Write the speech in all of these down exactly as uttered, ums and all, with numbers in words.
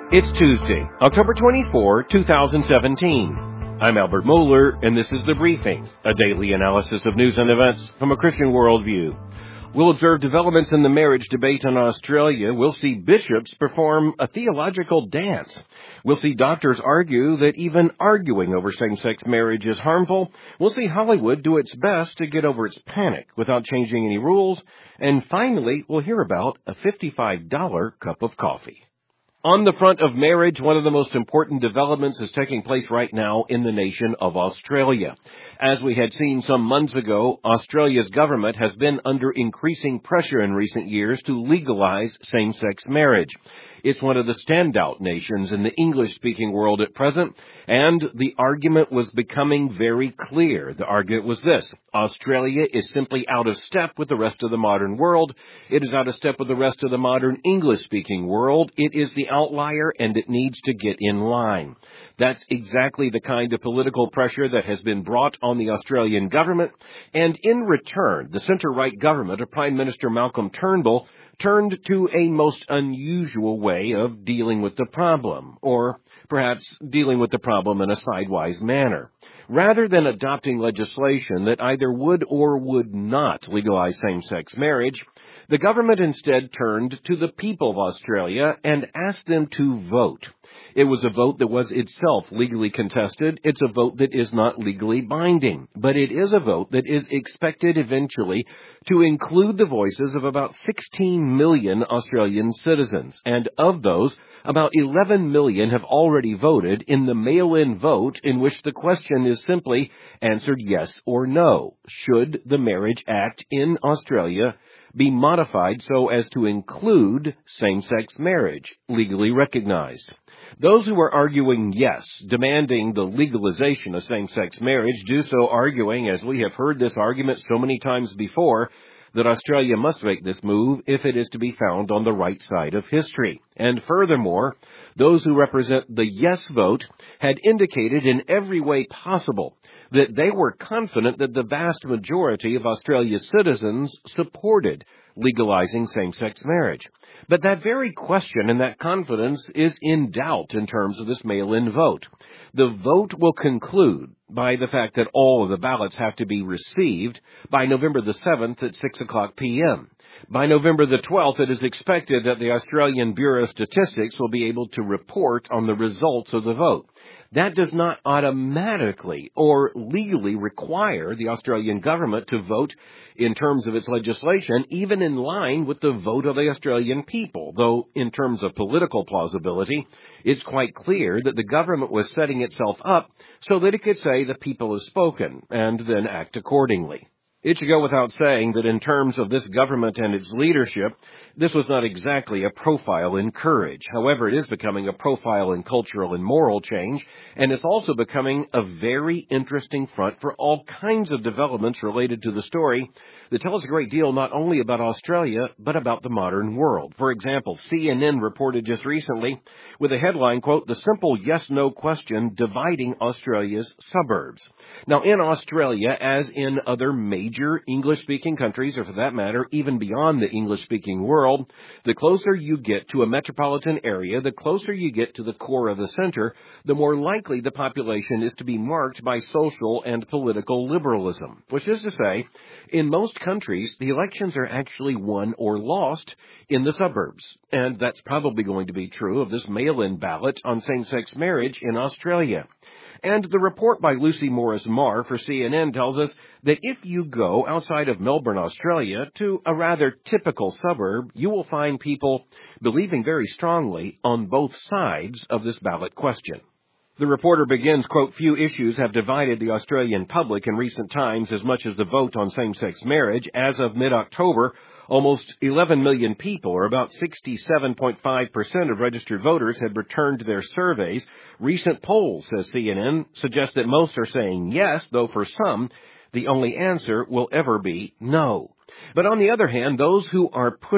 It's Tuesday, October twenty-fourth, two thousand seventeen. I'm Albert Mohler, and this is The Briefing, a daily analysis of news and events from a Christian worldview. We'll observe developments in the marriage debate in Australia. We'll see bishops perform a theological dance. We'll see doctors argue that even arguing over same-sex marriage is harmful. We'll see Hollywood do its best to get over its panic without changing any rules. And finally, we'll hear about a fifty-five dollars cup of coffee. On the front of marriage, one of the most important developments is taking place right now in the nation of Australia. As we had seen some months ago, Australia's government has been under increasing pressure in recent years to legalize same-sex marriage. It's one of the standout nations in the English-speaking world at present, and the argument was becoming very clear. The argument was this: Australia is simply out of step with the rest of the modern world. It is out of step with the rest of the modern English-speaking world. It is the outlier, and it needs to get in line. That's exactly the kind of political pressure that has been brought on the Australian government, and in return, the centre-right government of Prime Minister Malcolm Turnbull turned to a most unusual way of dealing with the problem, or perhaps dealing with the problem in a sidewise manner. Rather than adopting legislation that either would or would not legalize same-sex marriage, the government instead turned to the people of Australia and asked them to vote. It was a vote that was itself legally contested. It's a vote that is not legally binding, but it is a vote that is expected eventually to include the voices of about sixteen million Australian citizens, and of those, about eleven million have already voted in the mail-in vote in which the question is simply answered yes or no. Should the Marriage Act in Australia be modified so as to include same-sex marriage, legally recognized? Those who are arguing yes, demanding the legalization of same-sex marriage, do so arguing, as we have heard this argument so many times before, that Australia must make this move if it is to be found on the right side of history. And furthermore, those who represent the yes vote had indicated in every way possible that they were confident that the vast majority of Australia's citizens supported legalizing same-sex marriage. But that very question and that confidence is in doubt in terms of this mail-in vote. The vote will conclude by the fact that all of the ballots have to be received by November the seventh at six o'clock p.m. By November the twelfth, it is expected that the Australian Bureau of Statistics will be able to report on the results of the vote. That does not automatically or legally require the Australian government to vote in terms of its legislation, even in line with the vote of the Australian people, though in terms of political plausibility, it's quite clear that the government was setting itself up so that it could say the people have spoken and then act accordingly. It should go without saying that in terms of this government and its leadership, this was not exactly a profile in courage. However, it is becoming a profile in cultural and moral change, and it's also becoming a very interesting front for all kinds of developments related to the story that tell us a great deal not only about Australia, but about the modern world. For example, C N N reported just recently with a headline, quote, "The simple yes-no question dividing Australia's suburbs." Now, in Australia, as in other major English-speaking countries, or for that matter, even beyond the English-speaking world, the closer you get to a metropolitan area, the closer you get to the core of the center, the more likely the population is to be marked by social and political liberalism. Which is to say, in most countries, the elections are actually won or lost in the suburbs. And that's probably going to be true of this mail-in ballot on same-sex marriage in Australia. And the report by Lucy Morris-Marr for C N N tells us that if you go outside of Melbourne, Australia, to a rather typical suburb, you will find people believing very strongly on both sides of this ballot question. The reporter begins, quote, "Few issues have divided the Australian public in recent times as much as the vote on same-sex marriage. As of mid-October, almost eleven million people, or about sixty-seven point five percent of registered voters, had returned to their surveys. Recent polls, says C N N, suggest that most are saying yes, though for some, the only answer will ever be no. But on the other hand, those who are pushing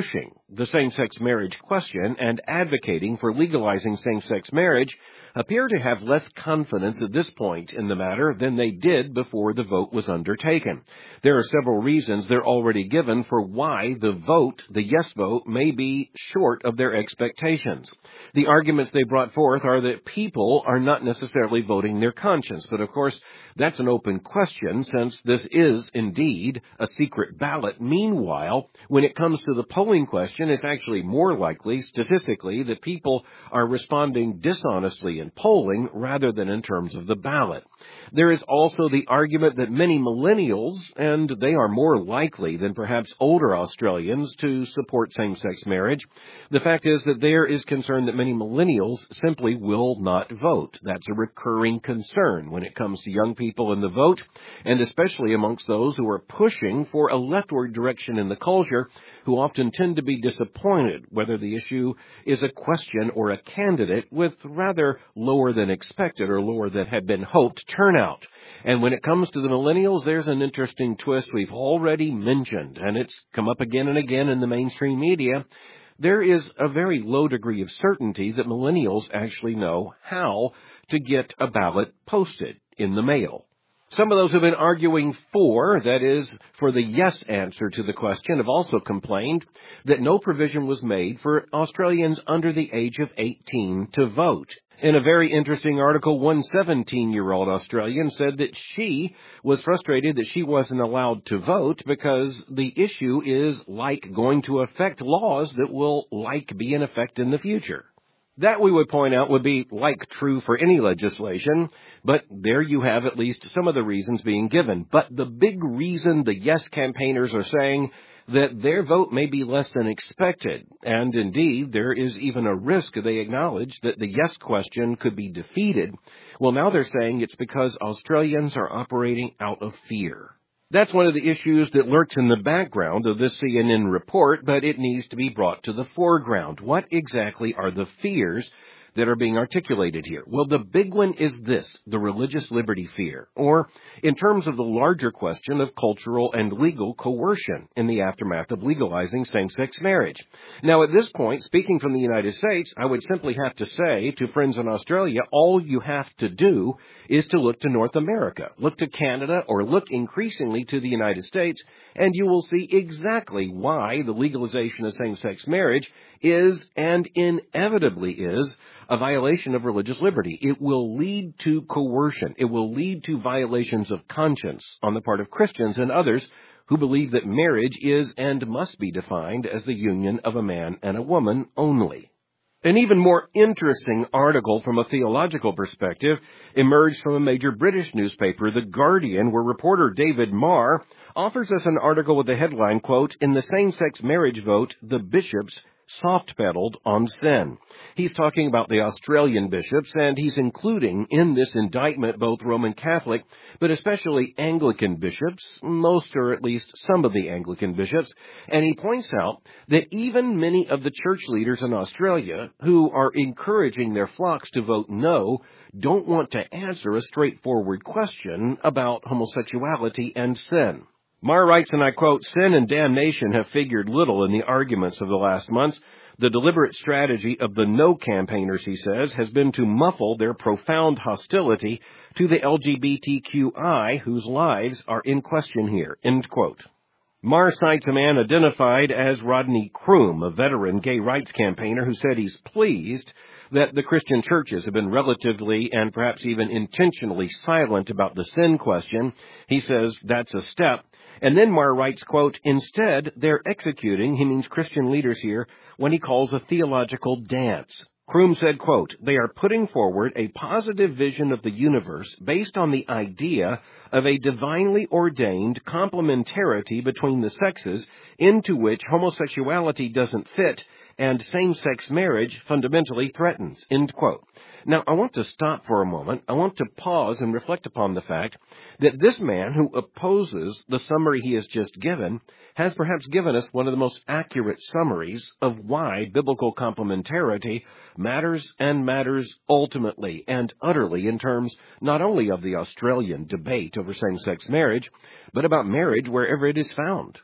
the same-sex marriage question and advocating for legalizing same-sex marriage appear to have less confidence at this point in the matter than they did before the vote was undertaken. There are several reasons they're already given for why the vote, the yes vote, may be short of their expectations. The arguments they brought forth are that people are not necessarily voting their conscience, but of course that's an open question since this is indeed a secret ballot. Meanwhile, when it comes to the polling question, it's actually more likely, statistically, that people are responding dishonestly in polling rather than in terms of the ballot. There is also the argument that many millennials, and they are more likely than perhaps older Australians, to support same-sex marriage. The fact is that there is concern that many millennials simply will not vote. That's a recurring concern when it comes to young people in the vote, and especially amongst those who are pushing for a leftward direction in the culture, who often tend to be disappointed whether the issue is a question or a candidate with rather lower than expected or lower than had been hoped turnout. And when it comes to the millennials, there's an interesting twist we've already mentioned, and it's come up again and again in the mainstream media. There is a very low degree of certainty that millennials actually know how to get a ballot posted in the mail. Some of those who have been arguing for, that is, for the yes answer to the question, have also complained that no provision was made for Australians under the age of eighteen to vote. In a very interesting article, one seventeen-year-old Australian said that she was frustrated that she wasn't allowed to vote because the issue is, like, going to affect laws that will, like, be in effect in the future. That, we would point out, would be like true for any legislation, but there you have at least some of the reasons being given. But the big reason the yes campaigners are saying that their vote may be less than expected, and indeed there is even a risk, they acknowledge, that the yes question could be defeated. Well, now they're saying it's because Australians are operating out of fear. That's one of the issues that lurks in the background of this C N N report, but it needs to be brought to the foreground. What exactly are the fears that are being articulated here? Well, the big one is this, the religious liberty fear, or in terms of the larger question of cultural and legal coercion in the aftermath of legalizing same-sex marriage. Now, at this point, speaking from the United States, I would simply have to say to friends in Australia, all you have to do is to look to North America, look to Canada, or look increasingly to the United States, and you will see exactly why the legalization of same-sex marriage is, and inevitably is, a violation of religious liberty. It will lead to coercion. It will lead to violations of conscience on the part of Christians and others who believe that marriage is and must be defined as the union of a man and a woman only. An even more interesting article from a theological perspective emerged from a major British newspaper, The Guardian, where reporter David Marr offers us an article with the headline, quote, "In the same-sex marriage vote, the bishops soft-pedaled on sin." He's talking about the Australian bishops, and he's including in this indictment both Roman Catholic, but especially Anglican bishops, most or at least some of the Anglican bishops, and he points out that even many of the church leaders in Australia who are encouraging their flocks to vote no don't want to answer a straightforward question about homosexuality and sin. Marr writes, and I quote, "Sin and damnation have figured little in the arguments of the last months. The deliberate strategy of the no campaigners," he says, "has been to muffle their profound hostility to the L G B T Q I whose lives are in question here," end quote. Marr cites a man identified as Rodney Croom, a veteran gay rights campaigner who said he's pleased that the Christian churches have been relatively and perhaps even intentionally silent about the sin question. He says that's a step. And then Marr writes, quote, "Instead, they're executing," he means Christian leaders here, "what he calls a theological dance." Croom said, quote, "They are putting forward a positive vision of the universe based on the idea of a divinely ordained complementarity between the sexes into which homosexuality doesn't fit and same-sex marriage fundamentally threatens," end quote. Now, I want to stop for a moment. I want to pause and reflect upon the fact that this man who opposes the summary he has just given has perhaps given us one of the most accurate summaries of why biblical complementarity matters and matters ultimately and utterly in terms not only of the Australian debate over same-sex marriage, but about marriage wherever it is found.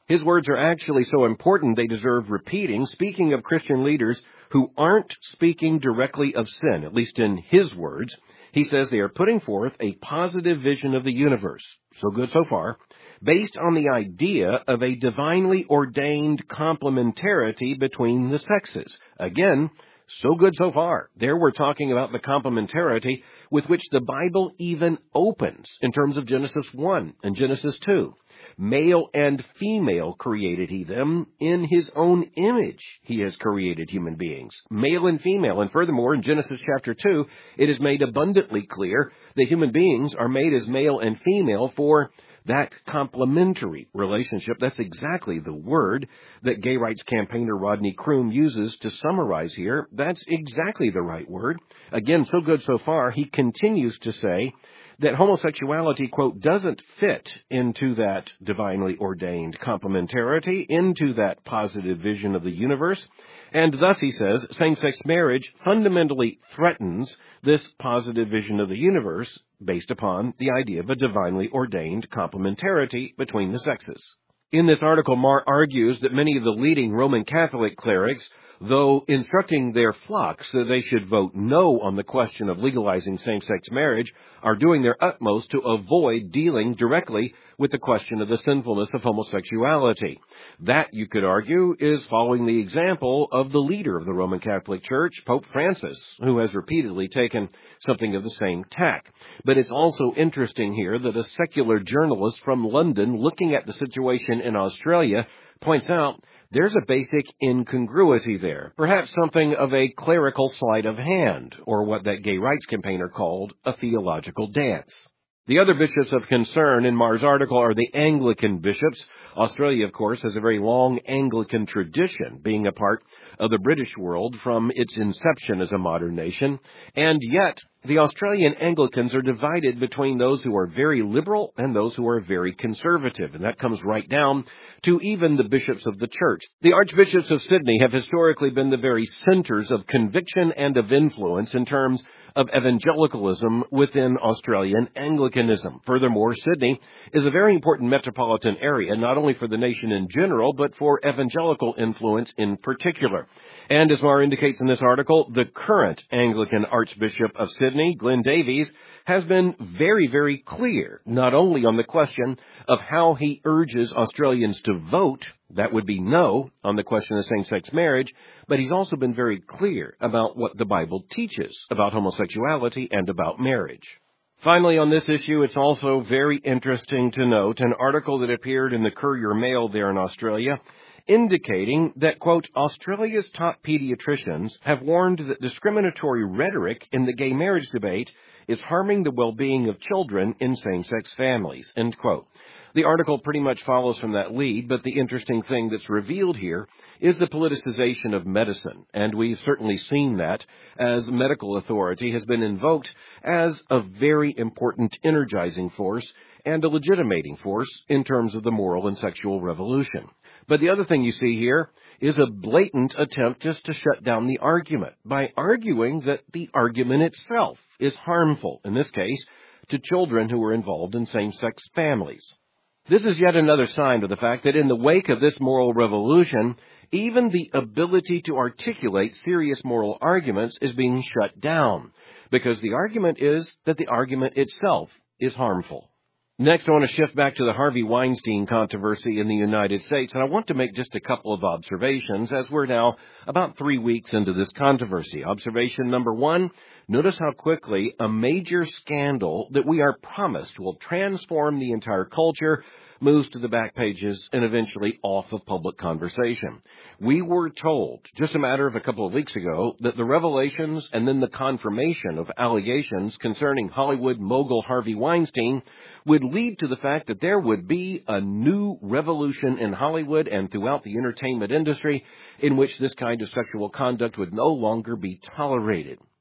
His words are actually so important they deserve repeating, speaking of Christian leaders who aren't speaking directly of sin, at least in his words. He says they are putting forth a positive vision of the universe, so good so far, based on the idea of a divinely ordained complementarity between the sexes. Again, so good so far. There we're talking about the complementarity with which the Bible even opens in terms of Genesis one and Genesis two. Male and female created he them. In his own image he has created human beings, male and female. And furthermore, in Genesis chapter two, it is made abundantly clear that human beings are made as male and female for that complementary relationship. That's exactly the word that gay rights campaigner Rodney Croom uses to summarize here. That's exactly the right word. Again, so good so far. He continues to say that homosexuality, quote, doesn't fit into that divinely ordained complementarity, into that positive vision of the universe. And thus, he says, same-sex marriage fundamentally threatens this positive vision of the universe based upon the idea of a divinely ordained complementarity between the sexes. In this article, Marr argues that many of the leading Roman Catholic clerics, though instructing their flocks that they should vote no on the question of legalizing same-sex marriage, are doing their utmost to avoid dealing directly with the question of the sinfulness of homosexuality. That, you could argue, is following the example of the leader of the Roman Catholic Church, Pope Francis, who has repeatedly taken something of the same tack. But it's also interesting here that a secular journalist from London looking at the situation in Australia points out there's a basic incongruity there, perhaps something of a clerical sleight of hand, or what that gay rights campaigner called a theological dance. The other bishops of concern in Marr's article are the Anglican bishops. Australia, of course, has a very long Anglican tradition, being a part of the British world from its inception as a modern nation, and yet the Australian Anglicans are divided between those who are very liberal and those who are very conservative, and that comes right down to even the bishops of the church. The archbishops of Sydney have historically been the very centers of conviction and of influence in terms of evangelicalism within Australian Anglicanism. Furthermore, Sydney is a very important metropolitan area, not only for the nation in general, but for evangelical influence in particular. And as Marr indicates in this article, the current Anglican Archbishop of Sydney, Glenn Davies, has been very, very clear, not only on the question of how he urges Australians to vote, that would be no, on the question of same-sex marriage, but he's also been very clear about what the Bible teaches about homosexuality and about marriage. Finally, on this issue, it's also very interesting to note an article that appeared in the Courier Mail there in Australia, indicating that, quote, Australia's top pediatricians have warned that discriminatory rhetoric in the gay marriage debate is harming the well-being of children in same-sex families, end quote. The article pretty much follows from that lead, but the interesting thing that's revealed here is the politicization of medicine, and we've certainly seen that as medical authority has been invoked as a very important energizing force and a legitimating force in terms of the moral and sexual revolution. But the other thing you see here is a blatant attempt just to shut down the argument by arguing that the argument itself is harmful, in this case, to children who are involved in same-sex families. This is yet another sign of the fact that in the wake of this moral revolution, even the ability to articulate serious moral arguments is being shut down, because the argument is that the argument itself is harmful. Next, I want to shift back to the Harvey Weinstein controversy in the United States, and I want to make just a couple of observations as we're now about three weeks into this controversy. Observation number one, notice how quickly a major scandal that we are promised will transform the entire culture moves to the back pages and eventually off of public conversation. We were told just a matter of a couple of weeks ago that the revelations and then the confirmation of allegations concerning Hollywood mogul Harvey Weinstein would lead to the fact that there would be a new revolution in Hollywood and throughout the entertainment industry in which this kind of sexual conduct would no longer be tolerated.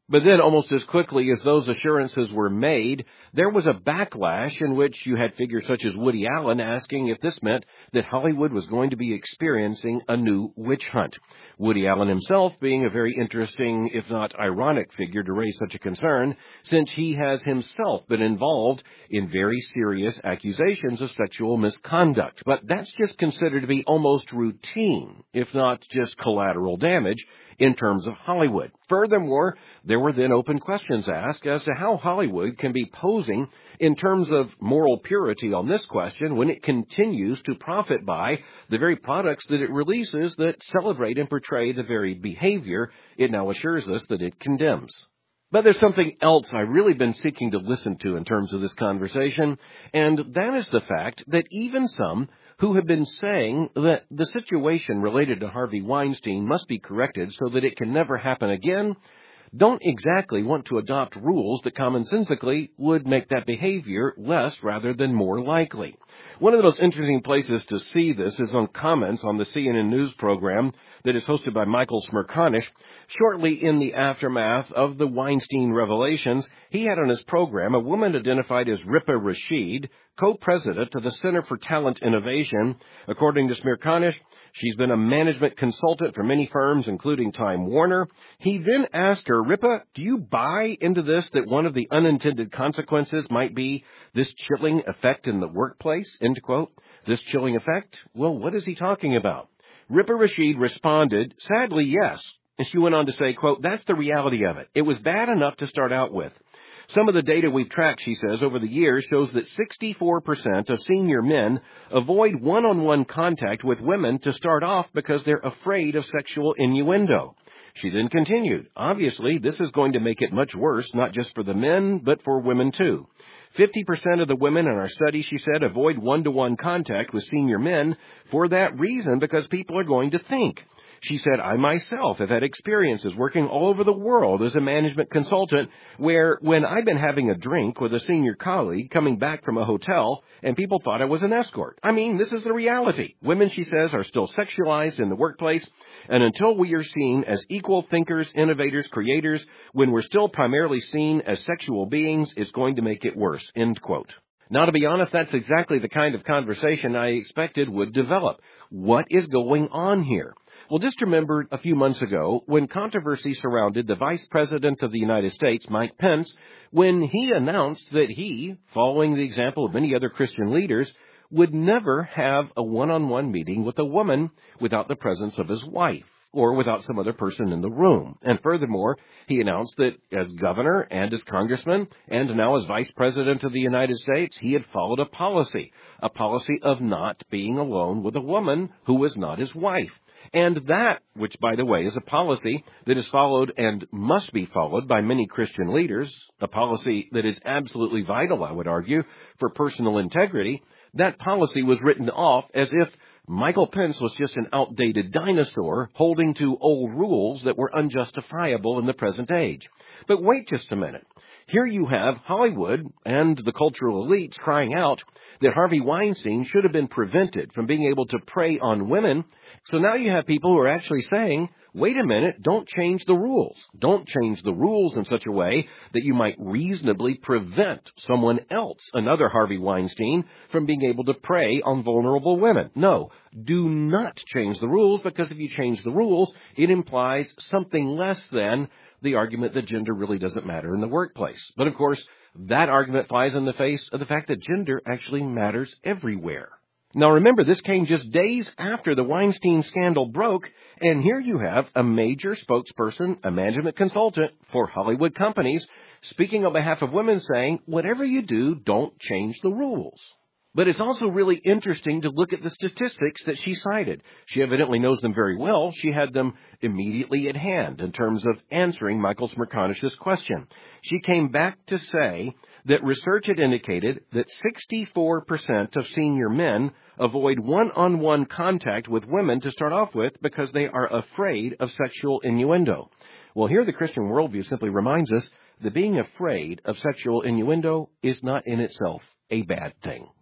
But then, almost as quickly as those assurances were made, there was a backlash in which you had figures such as Woody Allen asking if this meant that Hollywood was going to be experiencing a new witch hunt. Woody Allen himself being a very interesting, if not ironic, figure to raise such a concern, since he has himself been involved in very serious accusations of sexual misconduct. But that's just considered to be almost routine, if not just collateral damage, in terms of Hollywood. Furthermore, there were then open questions asked as to how Hollywood can be posing in terms of moral purity on this question when it continues to profit by the very products that it releases that celebrate and portray the very behavior it now assures us that it condemns. But there's something else I've really been seeking to listen to in terms of this conversation, and that is the fact that even some who have been saying that the situation related to Harvey Weinstein must be corrected so that it can never happen again, don't exactly want to adopt rules that commonsensically would make that behavior less rather than more likely. One of the most interesting places to see this is on comments on the C N N News program that is hosted by Michael Smerconish. Shortly in the aftermath of the Weinstein revelations, he had on his program a woman identified as Ripa Rashid, co-president of the Center for Talent Innovation. According to Smerconish, she's been a management consultant for many firms, including Time Warner. He then asked her, Ripa, do you buy into this, that one of the unintended consequences might be this chilling effect in the workplace, end quote? This chilling effect? Well, what is he talking about? Ripa Rashid responded, sadly, yes. And she went on to say, quote, that's the reality of it. It was bad enough to start out with. Some of the data we've tracked, she says, over the years shows that sixty-four percent of senior men avoid one-on-one contact with women to start off because they're afraid of sexual innuendo. She then continued, obviously, this is going to make it much worse, not just for the men, but for women too. fifty percent of the women in our study, she said, avoid one-to-one contact with senior men for that reason, because people are going to think. She said, I myself have had experiences working all over the world as a management consultant where when I've been having a drink with a senior colleague coming back from a hotel and people thought I was an escort. I mean, this is the reality. Women, she says, are still sexualized in the workplace, and until we are seen as equal thinkers, innovators, creators, when we're still primarily seen as sexual beings, it's going to make it worse, end quote. Now, to be honest, that's exactly the kind of conversation I expected would develop. What is going on here? Well, just remember a few months ago when controversy surrounded the Vice President of the United States, Mike Pence, when he announced that he, following the example of many other Christian leaders, would never have a one-on-one meeting with a woman without the presence of his wife or without some other person in the room. And furthermore, he announced that as governor and as congressman and now as Vice President of the United States, he had followed a policy, a policy of not being alone with a woman who was not his wife. And that, which, by the way, is a policy that is followed and must be followed by many Christian leaders, a policy that is absolutely vital, I would argue, for personal integrity, that policy was written off as if Michael Pence was just an outdated dinosaur holding to old rules that were unjustifiable in the present age. But wait just a minute. Here you have Hollywood and the cultural elites crying out that Harvey Weinstein should have been prevented from being able to prey on women. So now you have people who are actually saying, wait a minute, don't change the rules. Don't change the rules in such a way that you might reasonably prevent someone else, another Harvey Weinstein, from being able to prey on vulnerable women. No, do not change the rules, because if you change the rules, it implies something less than the argument that gender really doesn't matter in the workplace. But of course, that argument flies in the face of the fact that gender actually matters everywhere. Now remember, this came just days after the Weinstein scandal broke, and here you have a major spokesperson, a management consultant for Hollywood companies, speaking on behalf of women saying, whatever you do, don't change the rules. But it's also really interesting to look at the statistics that she cited. She evidently knows them very well. She had them immediately at hand in terms of answering Michael Smerconish's question. She came back to say that research had indicated that sixty-four percent of senior men avoid one-on-one contact with women to start off with because they are afraid of sexual innuendo. Well, here the Christian worldview simply reminds us that being afraid of sexual innuendo is not in itself a bad thing.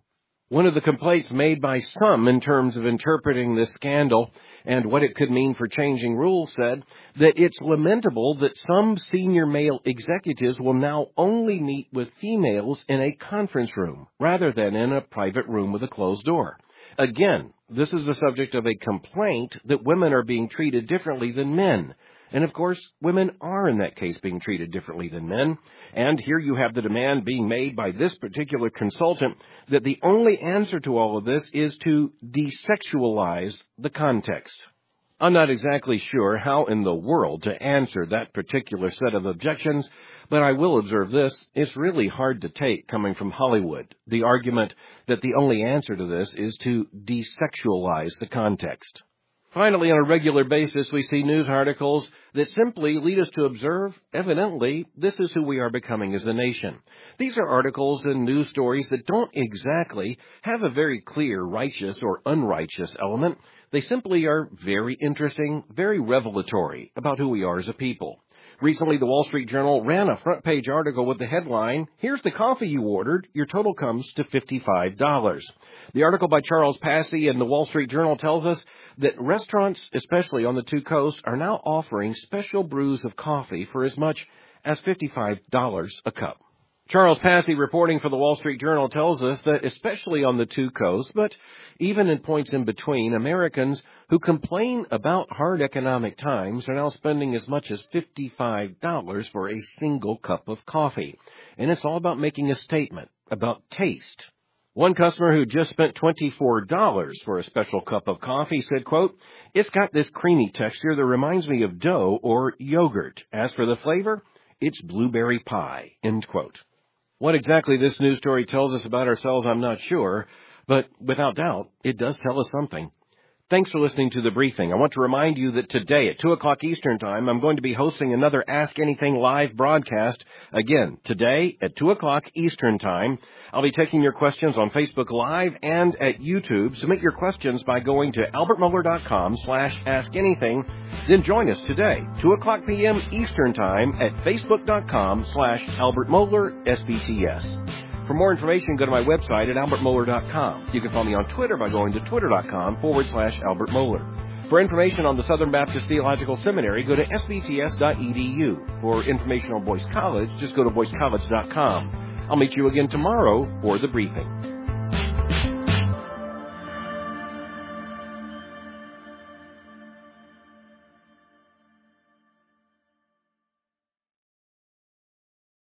One of the complaints made by some in terms of interpreting this scandal and what it could mean for changing rules said that it's lamentable that some senior male executives will now only meet with females in a conference room rather than in a private room with a closed door. Again, this is the subject of a complaint that women are being treated differently than men. And, of course, women are, in that case, being treated differently than men. And here you have the demand being made by this particular consultant that the only answer to all of this is to desexualize the context. I'm not exactly sure how in the world to answer that particular set of objections, but I will observe this. It's really hard to take coming from Hollywood, the argument that the only answer to this is to desexualize the context. Finally, on a regular basis, we see news articles that simply lead us to observe, evidently, this is who we are becoming as a nation. These are articles and news stories that don't exactly have a very clear righteous or unrighteous element. They simply are very interesting, very revelatory about who we are as a people. Recently, the Wall Street Journal ran a front-page article with the headline, "Here's the coffee you ordered. Your total comes to fifty-five dollars." The article by Charles Passy in the Wall Street Journal tells us that restaurants, especially on the two coasts, are now offering special brews of coffee for as much as fifty-five dollars a cup. Charles Passy, reporting for the Wall Street Journal, tells us that especially on the two coasts, but even in points in between, Americans who complain about hard economic times are now spending as much as fifty-five dollars for a single cup of coffee. And it's all about making a statement about taste. One customer who just spent twenty-four dollars for a special cup of coffee said, quote, "It's got this creamy texture that reminds me of dough or yogurt. As for the flavor, it's blueberry pie," end quote. What exactly this news story tells us about ourselves, I'm not sure, but without doubt, it does tell us something. Thanks for listening to The Briefing. I want to remind you that today at two o'clock Eastern Time, I'm going to be hosting another Ask Anything live broadcast. Again, today at two o'clock Eastern Time. I'll be taking your questions on Facebook Live and at YouTube. Submit your questions by going to albertmoeller.com slash ask anything. Then join us today, two o'clock p.m. Eastern Time at facebook.com slash albertmoeller SBTS. For more information, go to my website at albert moeller dot com. You can follow me on Twitter by going to twitter.com forward slash Albert Moeller. For information on the Southern Baptist Theological Seminary, go to s b t s dot e d u. For information on Boyce College, just go to boyce college dot com. I'll meet you again tomorrow for The Briefing.